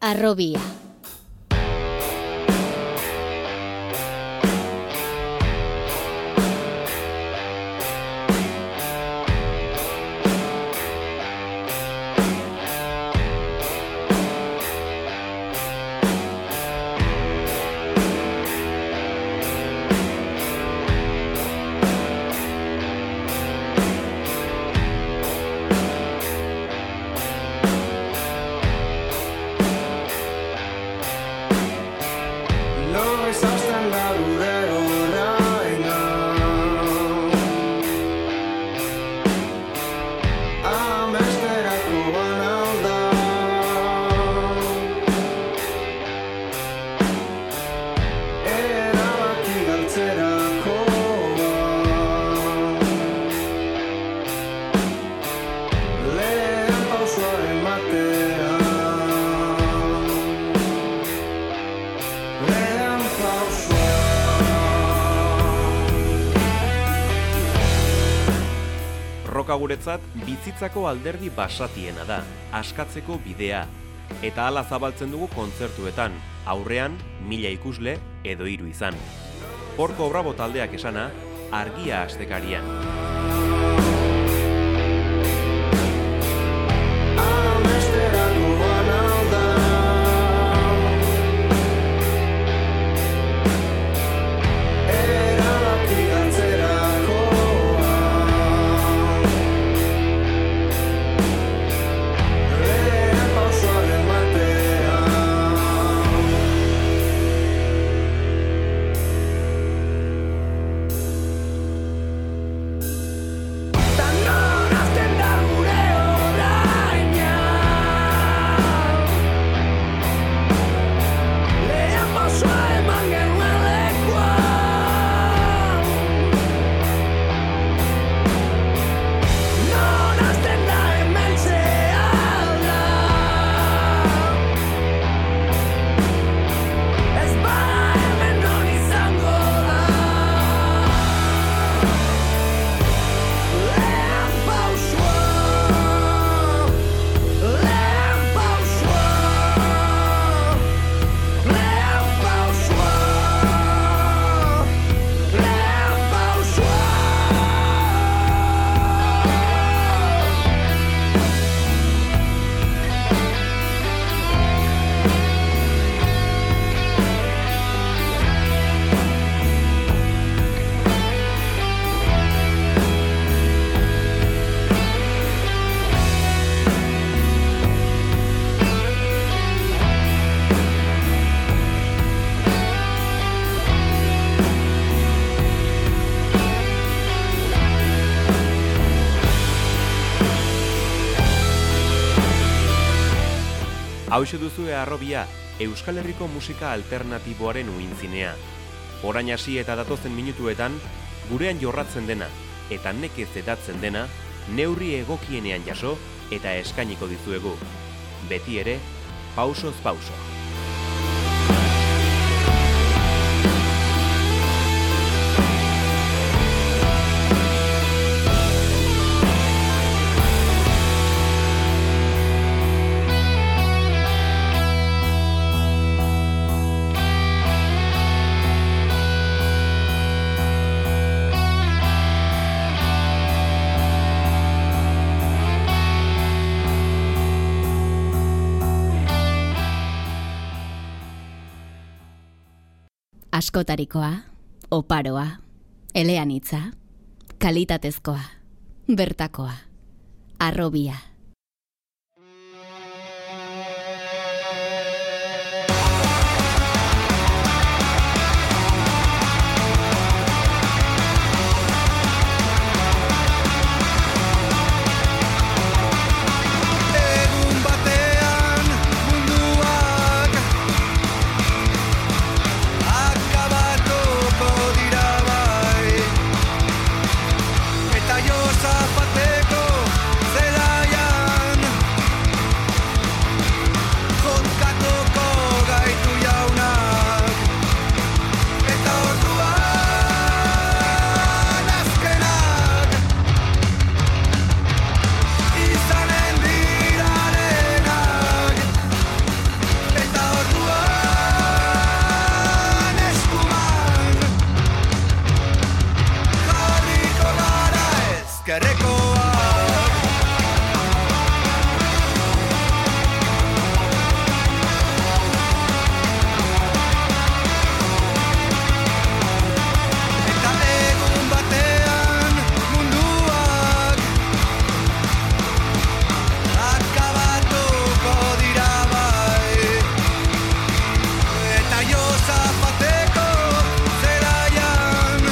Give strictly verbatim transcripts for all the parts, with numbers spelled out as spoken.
Harrobia. Guretzat bizitzako alderdi basatiena da, askatzeko bidea, eta hala zabaltzen dugu kontzertuetan, aurrean mila ikusle edo hiru izan. Porko Bravo taldeak esana, argia astekarian. Hauxe duzue Harrobia, Euskal Herriko musika alternatiboaren uintzinea. Orain hasi eta datozen minutuetan, gurean jorratzen dena eta nekez edatzen dena, neurri egokienean jaso eta eskainiko dizuegu. Beti ere, pausoz pauso. Askotarikoa, oparoa, eleanitza, kalitatezkoa, bertakoa, Harrobia. Zapateko, zelaia eskerrekoa. Eta egun batean munduak akabatuko dira bai. Eta jo zapateko zelaian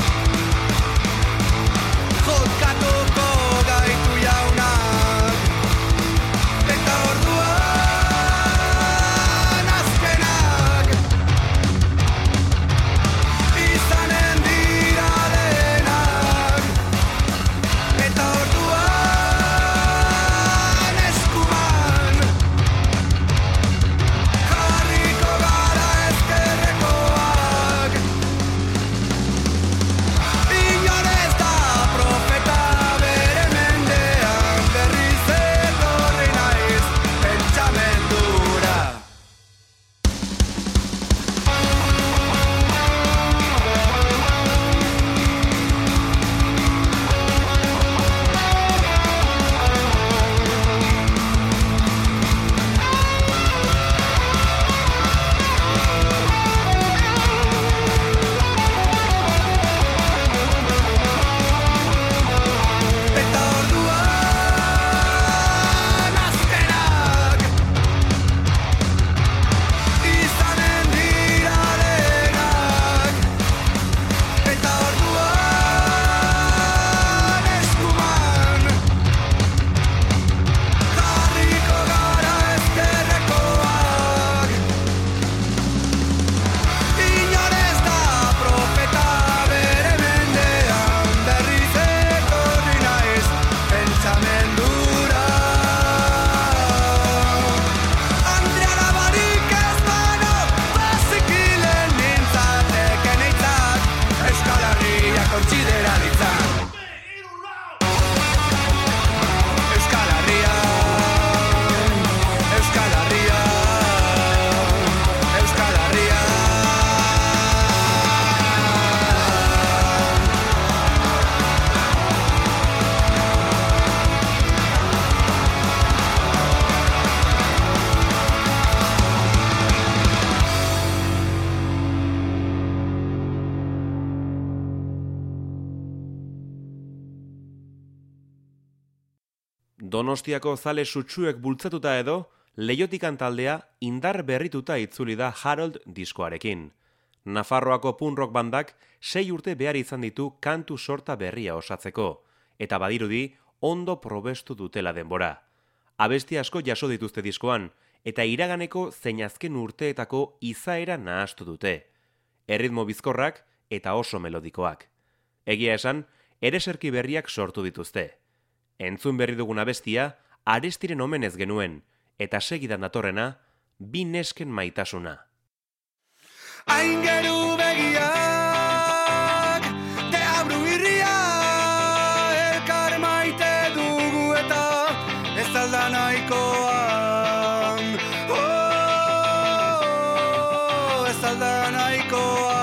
jokatuko gaitu jaunak. Eta orduan azkenak izanen dira denak. Eta orduan eskuman jarriko gara eskerrekoak. Inor ez da profeta bere mendean, berriz etorri naiz pentsamendura. Eta orduan azkenak izanen dira denak. Eta orduan eskuman jarriko gara eskerrekoak. Inor ez da profeta bere mendean, berriz etorri naiz pentsamendura. Andrea barik ez bano, bazikilen nintzateke neitzat, Euskal Herria kontsidera ditzat. Euskal Herria, Euskal Herria, Euskal Herria. Donostiako zale sutsuek bultzatuta edo, Leiotikan taldea indar berrituta itzuli da Harold diskoarekin. Nafarroako punk rock bandak sei urte behar izan ditu kantu sorta berria osatzeko, eta badirudi ondo probestu dutela denbora. Abesti asko jaso dituzte diskoan, eta iraganeko zein azken urteetako izaera nahastu dute. Erritmo bizkorrak eta oso melodikoak. Egia esan, ereserki berriak sortu dituzte. Entzun berri dugun abestia, Arestiren omenez genuen, eta segidan datorrena, bi nesken maitasuna. Aingeru begiak, deabru irria, elkar maite dugu eta ez alda nahikoa. Oh, ez alda nahikoa.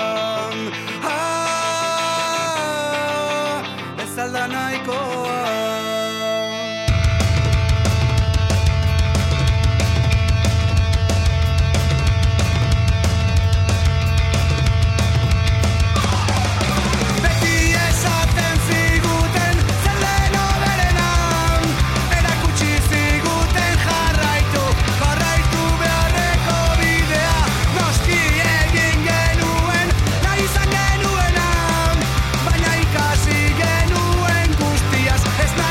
Ah, ez alda nahikoa. Baina ikasi genuen guztiaz, ez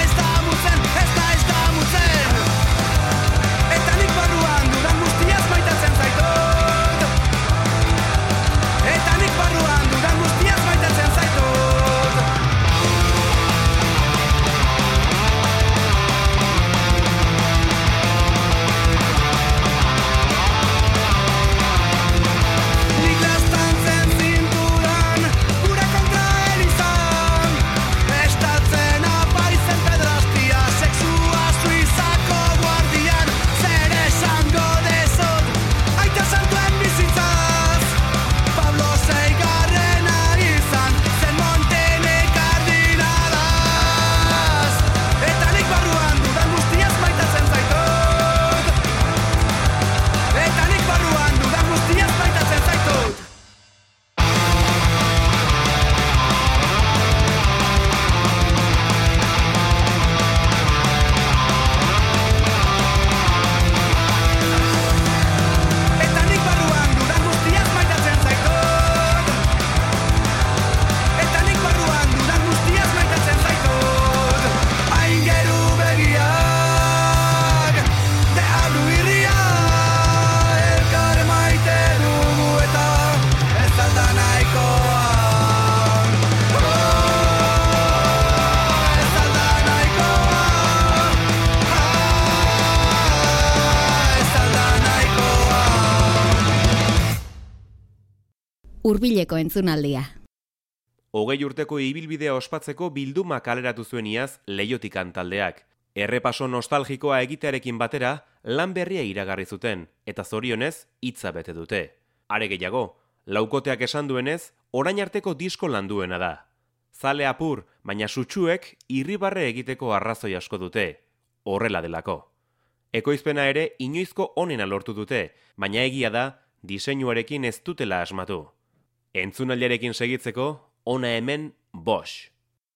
hurbileko entzunaldia. Hogei urteko ibilbidea ospatzeko bilduma kaleratu zuen iaz Leiotikan taldeak. Errepaso nostalgikoa egitearekin batera, lan berria iragarri zuten, eta zorionez, hitza bete dute. Are gehiago, laukoteak esan duenez, orain arteko disko landuena da. Zale apur, baina sutsuek irribarre egiteko arrazoi asko dute. Horrela delako. Ekoizpena ere inoizko onena lortu dute, baina egia da, diseinuarekin ez dutela asmatu. Entzunaldiarekin segitzeko, ona hemen Bosch.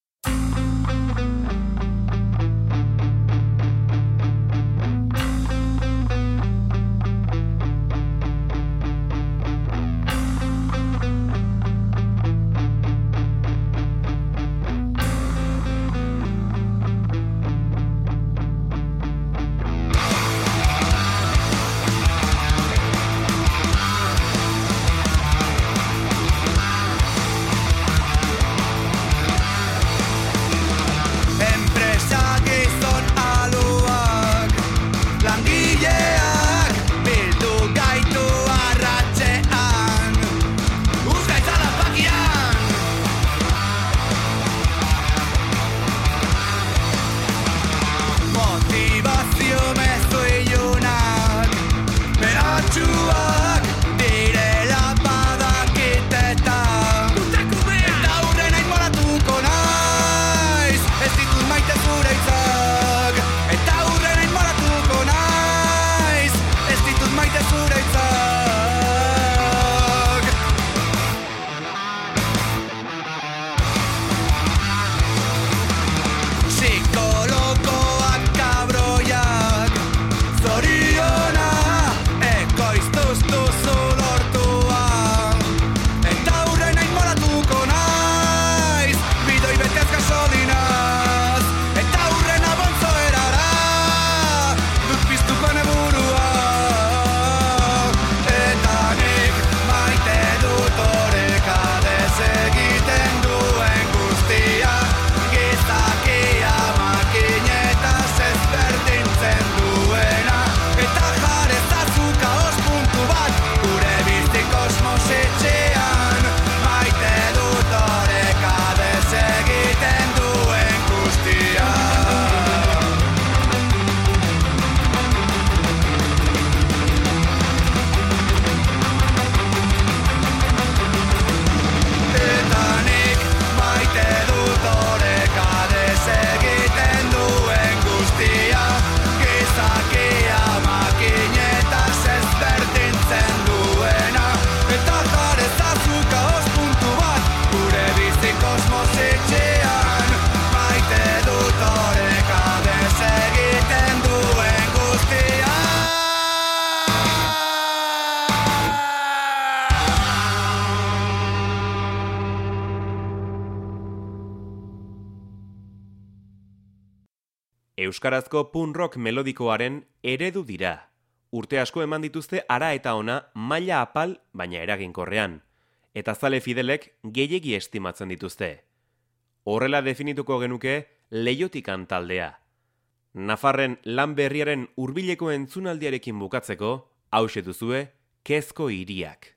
Euskarazko punk rock melodikoaren eredu dira. Urte asko eman dituzte ara eta ona maila apal baina eraginkorrean. Eta zale fidelek gehiegi estimatzen dituzte. Horrela definituko genuke Leiotikan taldea. Nafarren lan berriaren hurbileko entzunaldiarekin bukatzeko, hauxe duzue, Kezko hiriak.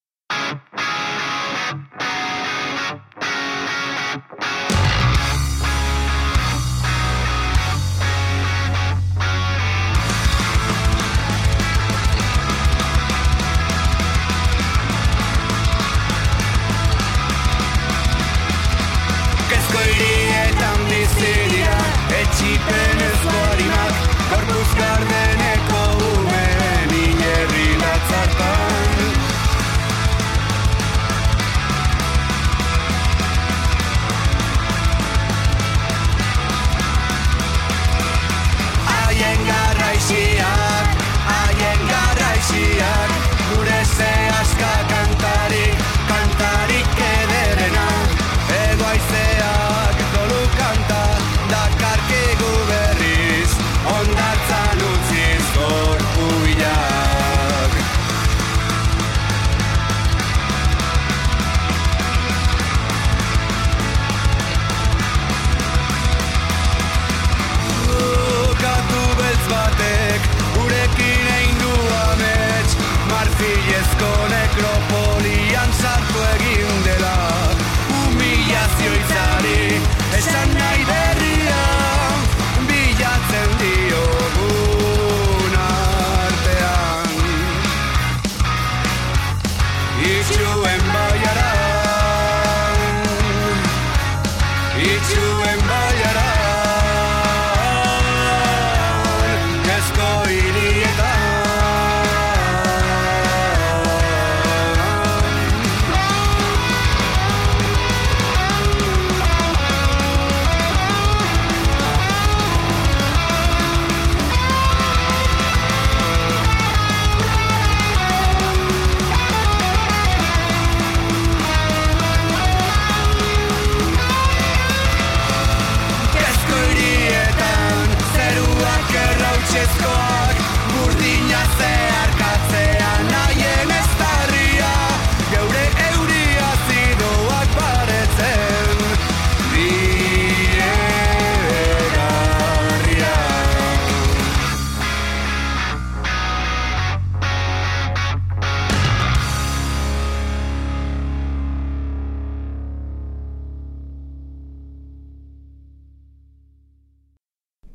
Etxipen ezborinak, korpuz gardeneko umeen inerri latzartan.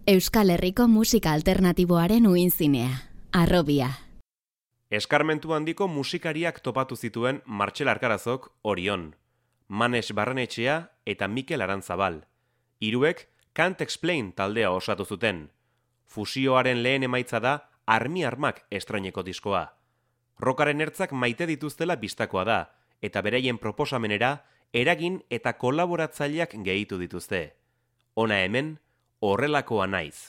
Euskal Herriko musika alternatiboaren uinzinea, Harrobia. Eskarmentu handiko musikariak topatu zituen Martxel Arkarazok Orion, Manes Barrenetxea eta Mikel Arantzabal. Hiruek Can't Explain taldea osatu zuten. Fusioaren lehen emaitza da Armi Armak estraineko diskoa. Rockaren ertzak maite dituztela bistakoa da, eta beraien proposamenera eragin eta kolaboratzaileak gehitu dituzte. Hona hemen, Horrelakoa naiz.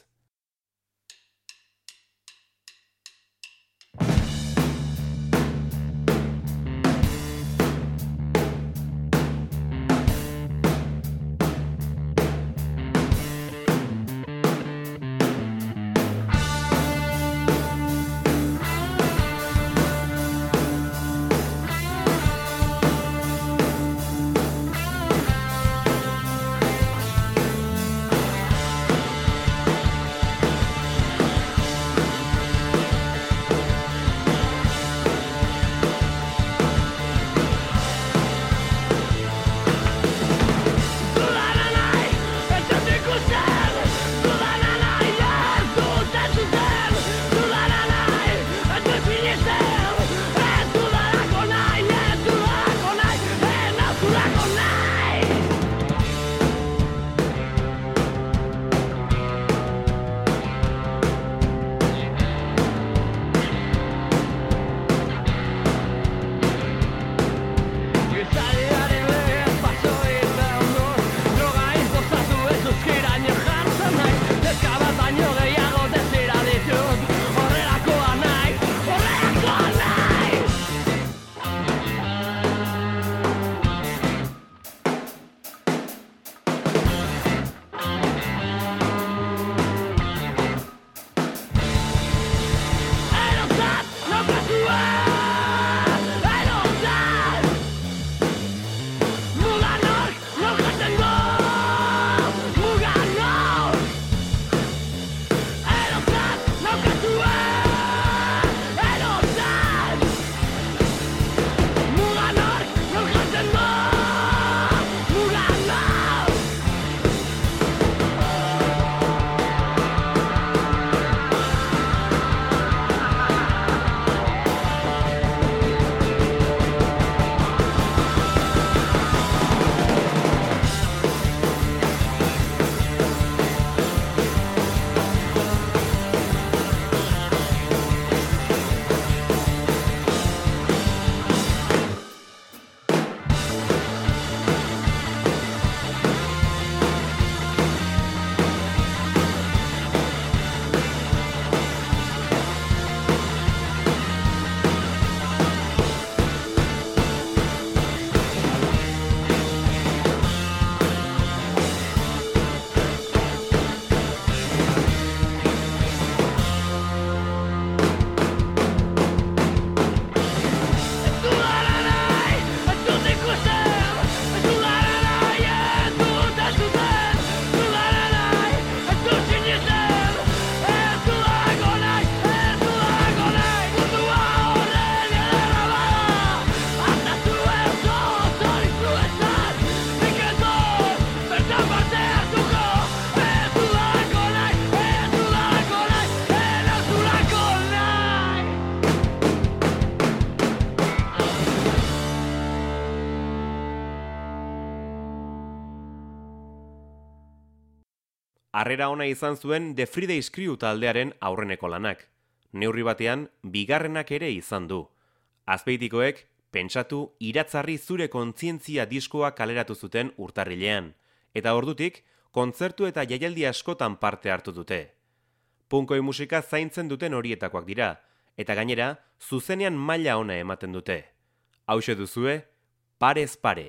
Harrera ona izan zuen The Fridays Crew taldearen aurreneko lanak. Neurri batean, bigarrenak ere izan du. Azpeitikoek, pentsatu iratzarri zure kontzientzia diskoa kaleratu zuten urtarrilean, eta ordutik, kontzertu eta jaialdi askotan parte hartu dute. Punkoi musika zaintzen duten horietakoak dira, eta gainera, zuzenean maila ona ematen dute. Hauxe duzue, Parez Pare.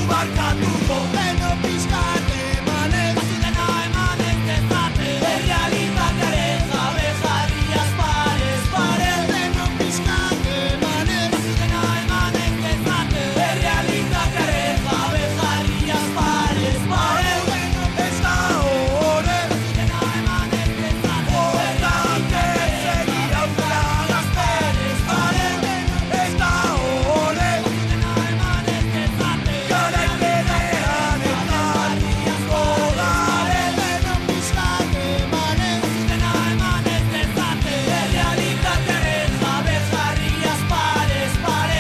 barkatuko. Beno pixkat emanez, dena emanez dezate. Errealitatearen jabe jarriaz parez pare. Beno pixkat emanez, dena emanez dezate. Errealitatearen jabe jarriaz parez pare. Beno ez da hore, dena emanez dezate. Horregatik segi aurrera gazperez pare. Ez da hore, dena emanez dezate. Garaipenean eta harriazko gare. Beno pixkat emanez, dena emanez dezate. Errealitatearen jabe jarriaz parez pare.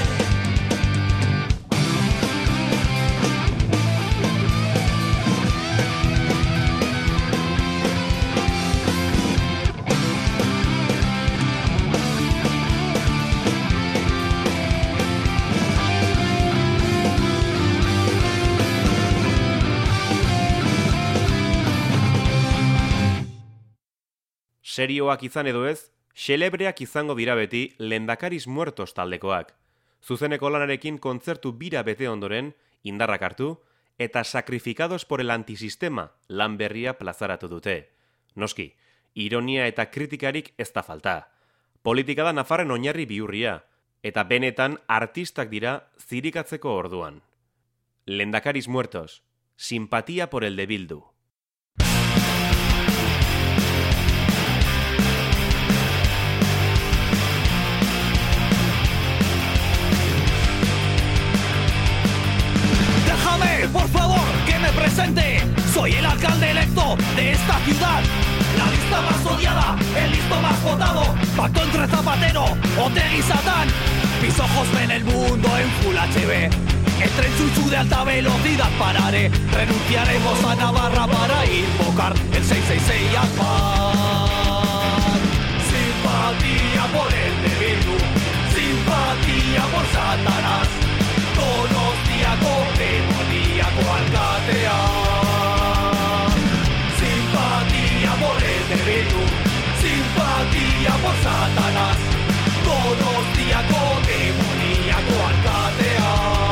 Serioak izan edo ez, xelebreak izango dira beti Lehendakariz Muertos taldekoak. Zuzeneko lanarekin kontzertu bira bete ondoren, indarrak hartu, eta Sacrificados por el Antisistema lan berria plazaratu dute. Noski, ironia eta kritikarik ez da falta. Politika da Nafarren oinarri bihurria, eta benetan artistak dira zirikatzeko orduan. Lehendakariz Muertos, simpatía por el de Bildu. Déjame, por favor, que me presente. Soy el alcalde electo de esta ciudad. La lista más odiada, el listo más votado. Pacto entre Zapatero, Otegi y Satán. Mis ojos ven el mundo en Full H D. El tren chuchu de alta velocidad pararé. Renunciaremos a Navarra para invocar el seiscientos sesenta y seis Akbar. Simpatía por el de Bildu, simpatía por Satanás. Donostiako demoníaco alkatea. Simpatía por el de Bildu, simpatía por Satanás. Donostiako demoníaco alkatea.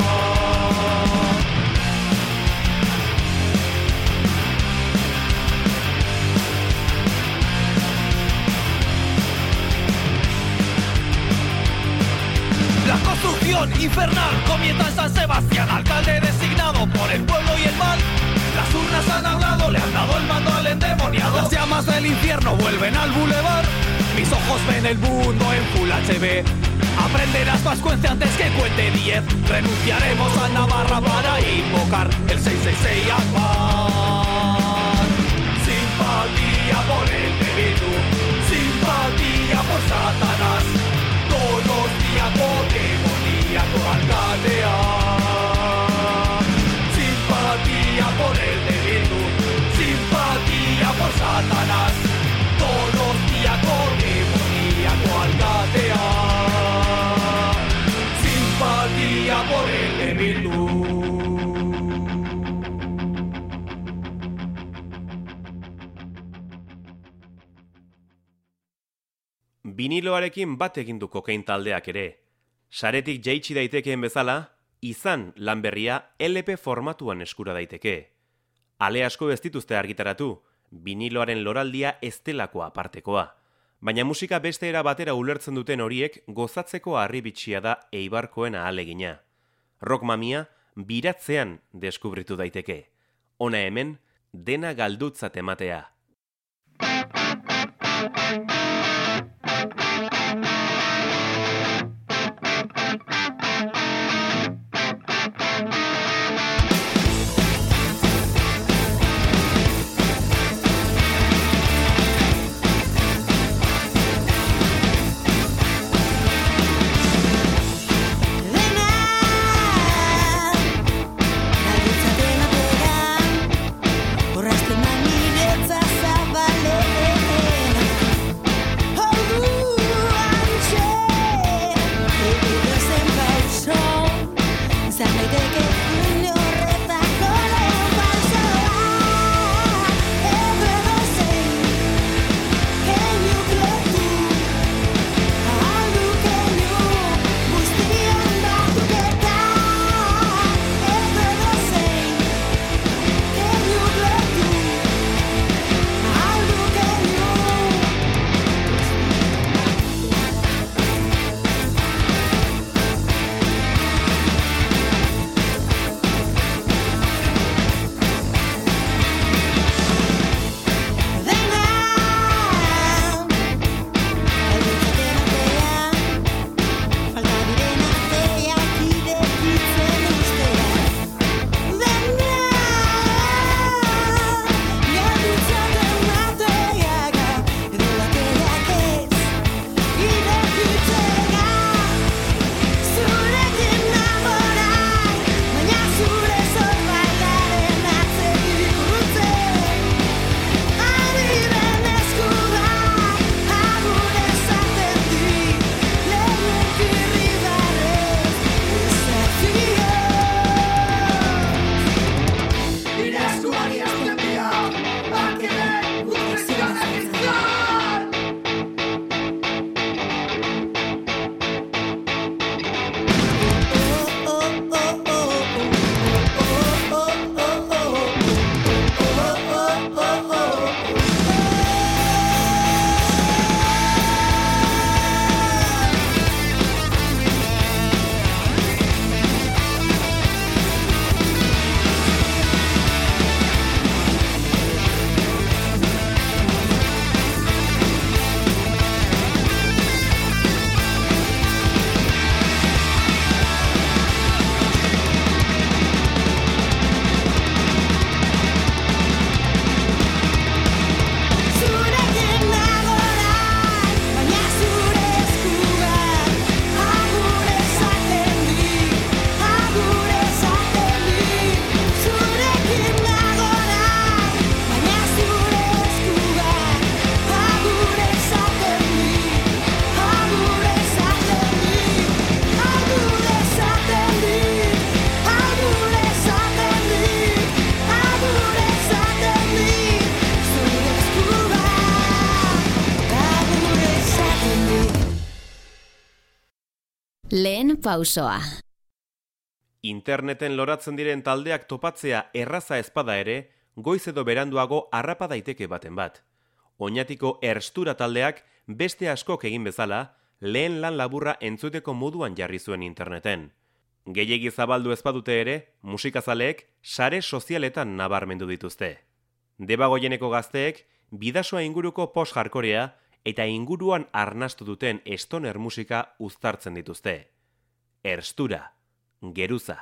La construcción infernal comienza en San Sebastián. Alcalde designado por el pueblo y el mal. Las urnas han hablado, le han dado el mando al endemoniado. Las llamas del infierno vuelven al bulevar. Mis ojos ven el mundo en Full H D. Aprenderás vascuence antes que cuente diez. Renunciaremos a Navarra para invocar el seiscientos sesenta y seis Akbar. Simpatía por el de Bildu, simpatía por Satanás. Donostiako demoníaco alkatea. Simpatía por el de Bildu, simpatía por Satanás. Donostiako demoníaco alkatea. Simpatía por el de Bildu. Biniloarekin bat egin du kokain taldeak ere. Saretik jaitsi daitekeen bezala, izan lan berria L P formatuan eskura daiteke. Ale asko ez dituzte argitaratu, biniloaren loraldia ez delakoa apartekoa. Baina musika beste era batera ulertzen duten horiek gozatzeko harribitxia da Eibarkoen ahalegina. Rock mamia biratzean deskubritu daiteke. Hona hemen, dena galdutzat ematea. Horrazten da niretzat zabalen. Lehen pausoa. Interneten loratzen diren taldeak topatzea erraza ezpada ere, goiz edo beranduago harrapa daiteke baten bat. Oñatiko Erstura taldeak beste askok egin bezala, lehen lan laburra entzuteko moduan jarri zuen interneten. Gehiegi zabaldu ezpadute ere, musikazaleek sare sozialetan nabarmendu dituzte. Debagoieneko gazteek, bidasoa inguruko post-hardcorea eta inguruan arnastu duten stoner musika uztartzen dituzte. Erstura, geruza.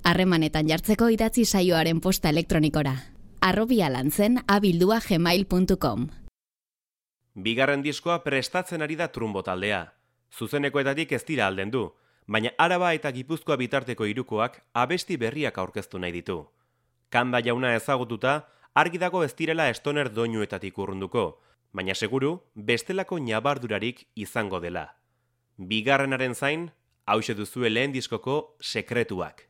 Harremanetan jartzeko idatzi saioaren posta elektronikora. arrobia lantzen abildua gmail puntu com. Bigarren diskoa prestatzen ari da Trumbo taldea. Zuzenekoetatik ez dira alden du, baina Araba eta Gipuzkoa bitarteko hirukoak abesti berriak aurkeztu nahi ditu. Kanda jauna ezagututa, argi dago ez direla stoner doinuetatik urrunduko, baina seguru bestelako ñabardurarik izango dela. Bigarrenaren zain, hauxe duzue lehen diskoko sekretuak.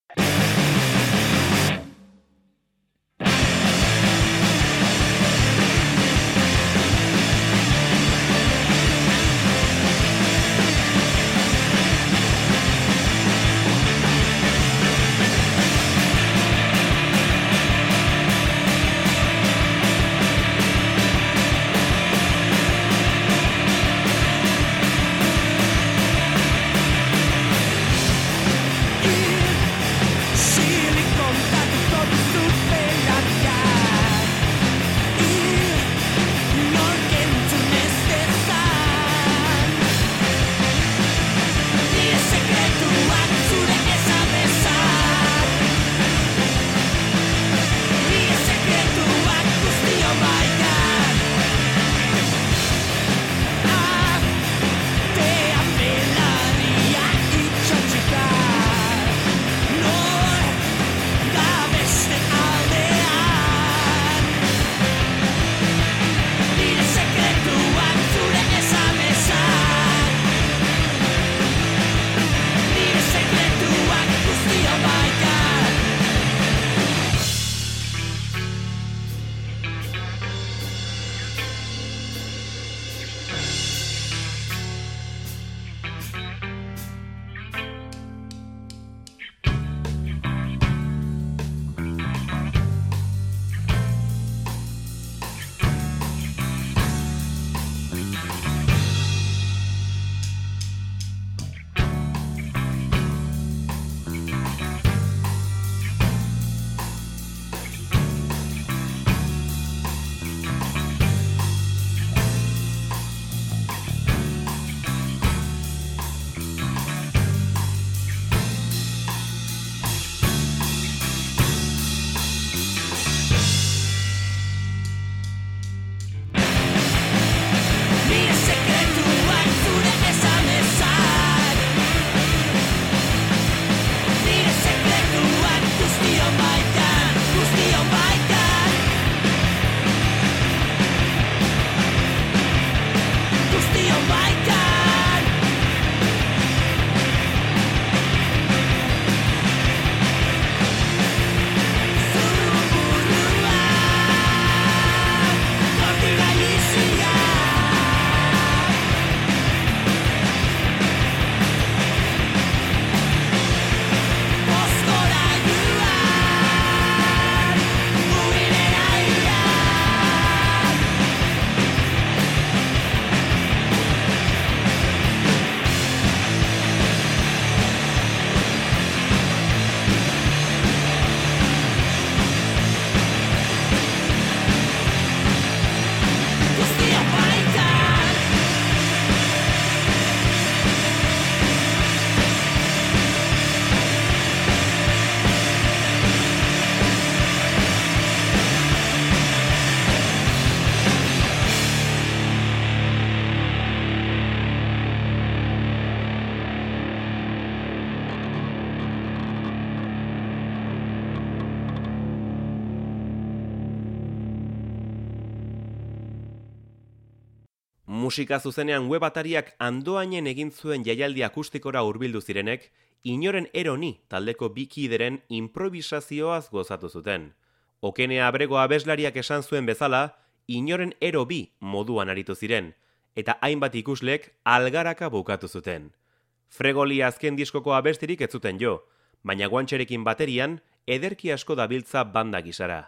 Musika zuzenean web atariak Andoainen egin zuen jaialdi akustikora hurbildu zirenek, inoren eroni taldeko bikideren improvisazioaz gozatu zuten. Okenea Abrego abeslariak esan zuen bezala, inoren ero bi moduan aritu ziren, eta hainbat ikuslek algaraka bukatu zuten. Fregoli azken diskoko abestirik ez zuten jo, baina guantxerekin baterian ederki asko dabiltza banda gisara.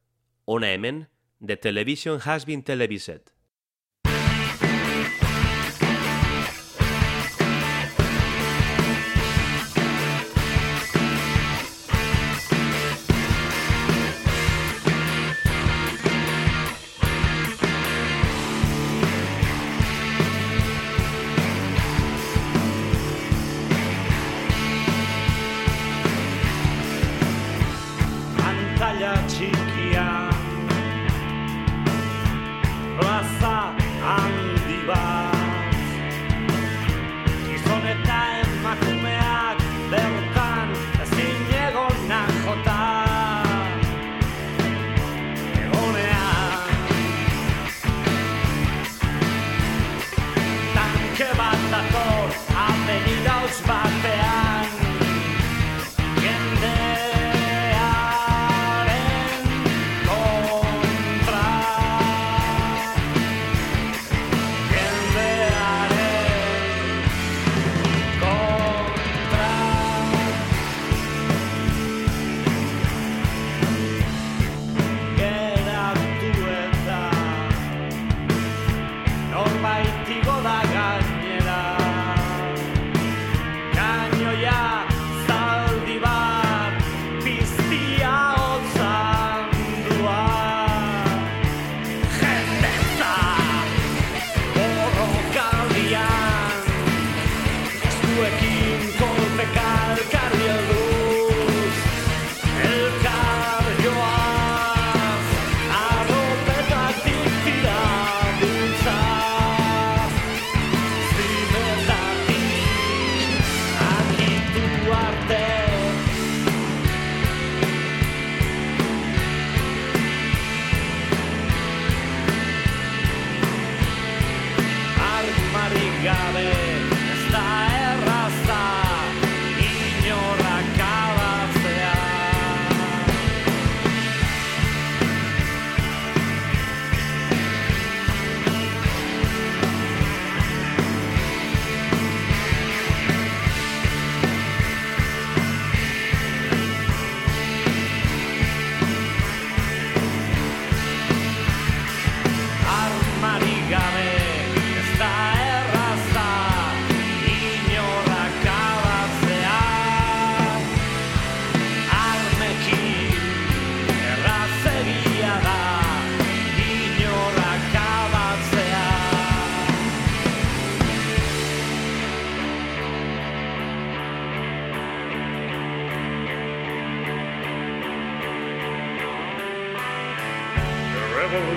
Hona hemen, The Television Has Been Televised.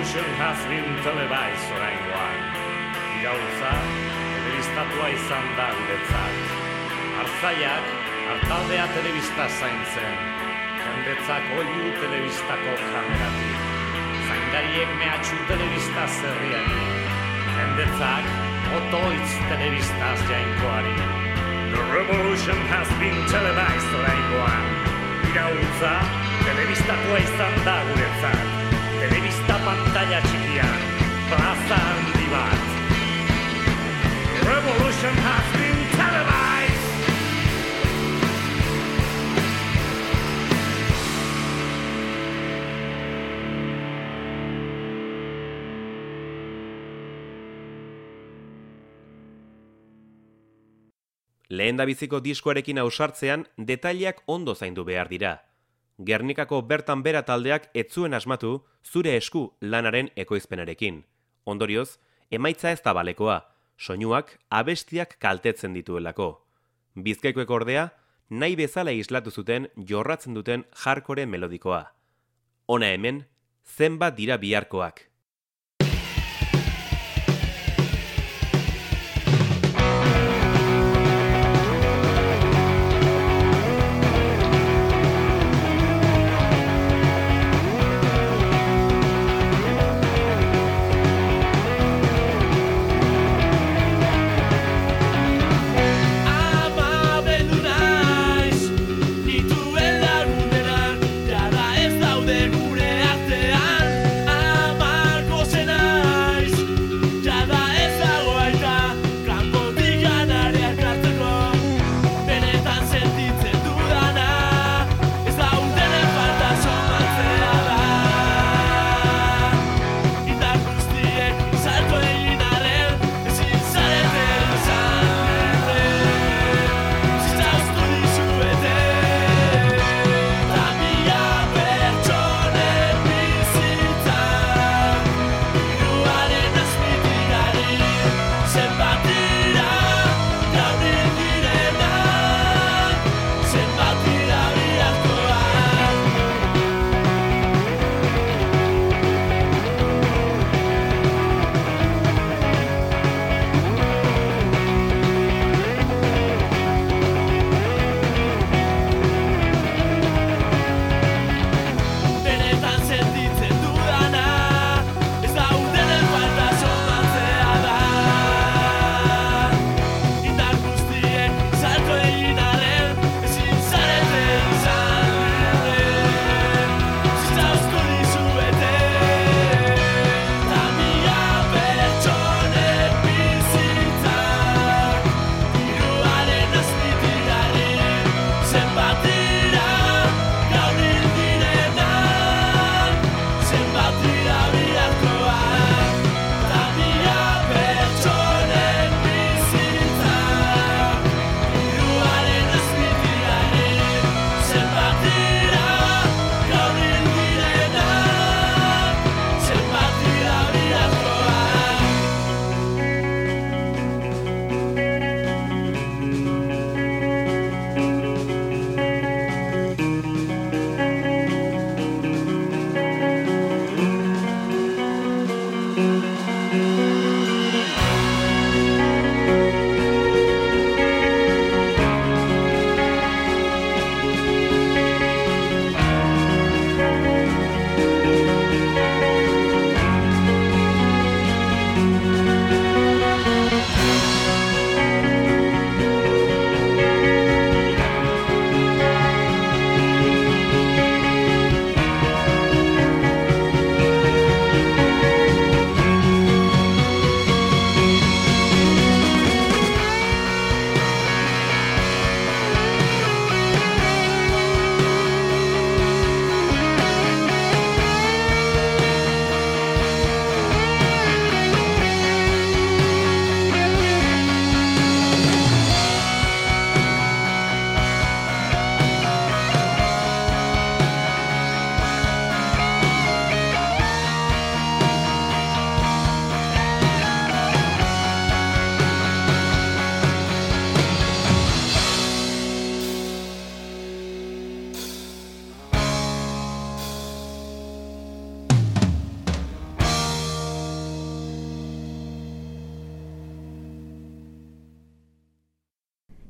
Revolution has been televised oraingoan. Iraultza, telebistatua izan da guretzat. Artzaiak, artaldea telebista zaintzen. Jendetzak oiu telebistako kameratik. Zaindariek mehatxu telebista zerriari. Jendetzak otoitz telebistaz jainkoari. The revolution has been televised oraingoan. Iraultza, telebistatua izan da guretzat. Telebista pantalla txikian, plaza handi bat. The revolution has been televised. Lehendabiziko diskoarekin ausartzean detaileak ondo zaindu behar dira. Gernikako bertan bera taldeak ez zuen asmatu zure esku lanaren ekoizpenarekin. Ondorioz, emaitza ez da balekoa, soinuak abestiak kaltetzen dituelako. Bizkaikoek ordea, nahi bezala islatu zuten jorratzen duten hardcore melodikoa. Hona hemen, zenbat dira biharkoak. Ama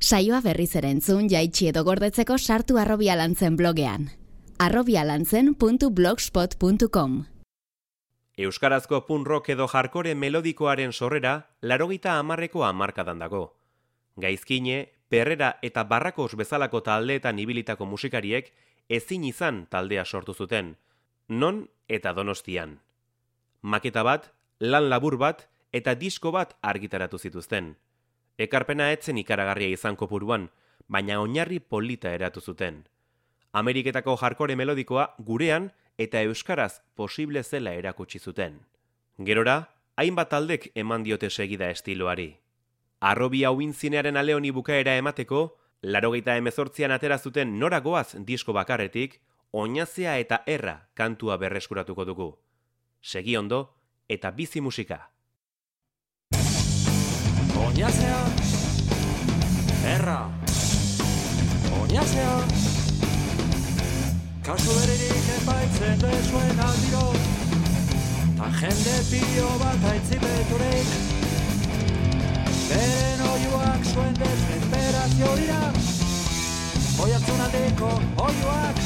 Saioa berriz ere entzun, jaitsi edo gordetzeko sartu Arrobia Lantzen blogean. arrobialantzen puntu blogspot puntu com. Euskarazko punk rock edo hardcore melodikoaren sorrera laurogeita hamarreko hamarkadan dago. Gaizkine, perrera eta barrakos bezalako taldeetan ibilitako musikariek ezin izan taldea sortu zuten, non eta Donostian. Maketa bat, lan labur bat eta disko bat argitaratu zituzten. Ekarpena etzen ikaragarria izan kopuruan, baina oinarri polita eratu zuten. Ameriketako hardcore melodikoa gurean eta euskaraz posible zela erakutsi zuten. Gerora, hainbat taldek eman diote segida estiloari. Arrobia uintzinearen aleoni bukaera emateko, laurogeita hemezortzian atera zuten Nora goaz disko bakarretik, Oinazea eta Erra kantua berreskuratuko dugu. Segi ondo eta bizi musika. Oinazea, Erra, Oinazea, kasu beririk epaitzen dezuen aldiro, ta jende pilo bat aitzipeturik, beren oiuak zuen desesperazio dira, oiartzunaldiko oiuak,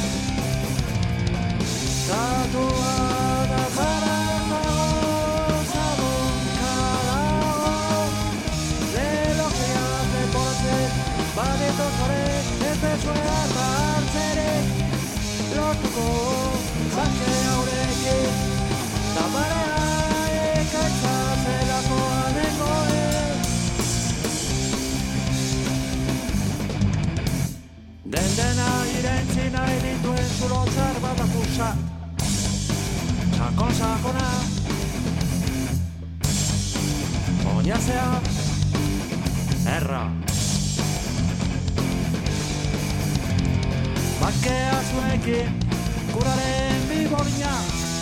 zatua da zara dago, zabonka dago, relojea deporatzen, badeto zorek, ez dezue harta hartzerek, lortuko zake haurekin, da barea ekaitza zelakoa dengoen. Den dena irentzi nahi dituen zulotzar bat akusa, sakon sakona, Oinazea, Erra. Bakea zuekin, kuraren biborina,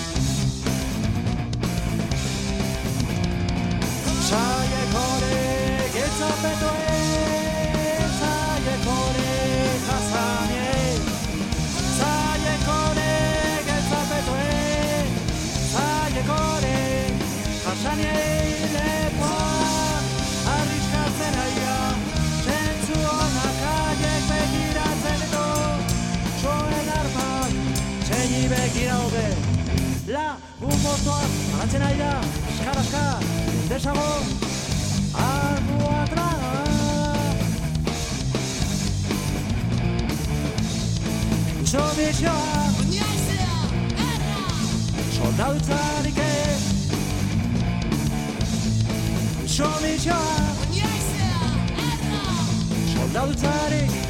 saiekorek etzapetuen, saiekorek jasanien, saiekorek etzapetuen, saiekorek jasanien lepoa, arriskatzen aia, zentzu honak aiek begiratzen edo, soen armak, zeini begira hobe, la, gumotoak, arantzen aia, eskar-aska, desago, argu atra. Zomizioa, Oinazea, Erra, soldadutzarik ez. Zomizioa, Oinazea, Erra, soldadutzarik